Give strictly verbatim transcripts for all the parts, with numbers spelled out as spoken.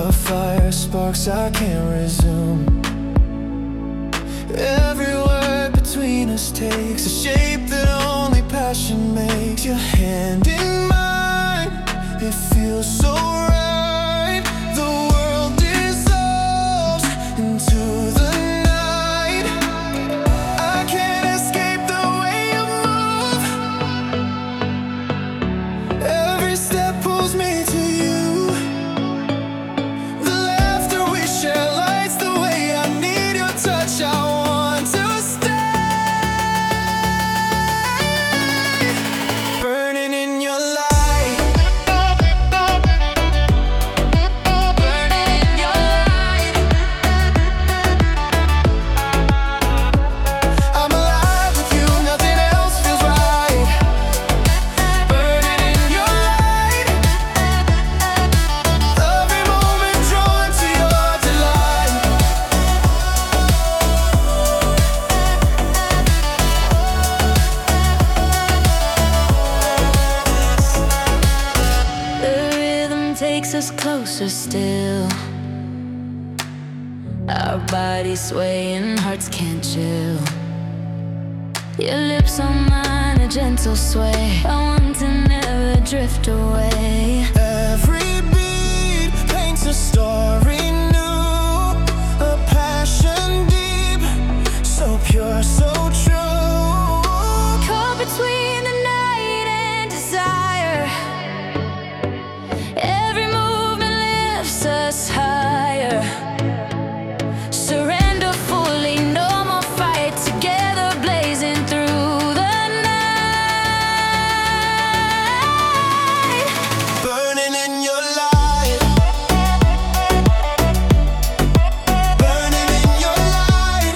A fire sparks I can't resume. Every word between us takes a shape that only passion makes. Your hand in mine, it feels so right. The world dissolves into the night. I can't escape the way you move. Every step pulls me to you. The laughter we share lights the way. I need your touch, I want to stay. Burning in your light. Burning in your light. I'm alive with you, nothing else feels right. Burning in your light. Every moment drawn to your delight. The rhythm takes us closer still. Our bodies swaying, hearts can't chill. Your lips on mine, a gentle sway. I want to never drift away. Every beat paints a story new. A passion deep, so pure, so true. Caught between the night and desire. Every movement lifts us higher. Surrender fully, no more fight. Together blazing through the night. Burning in your light. Burning in your light.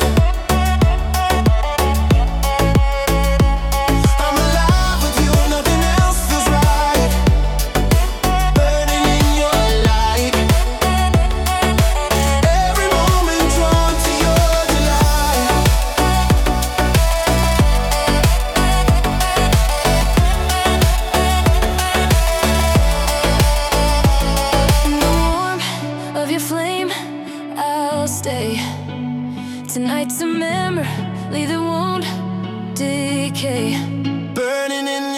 I'm alive with you, nothing else feels right. Burning in your light. Every moment drawn to your delight. In the warmth of your flame, I'll stay. Tonight's a memory that won't decay. Burning in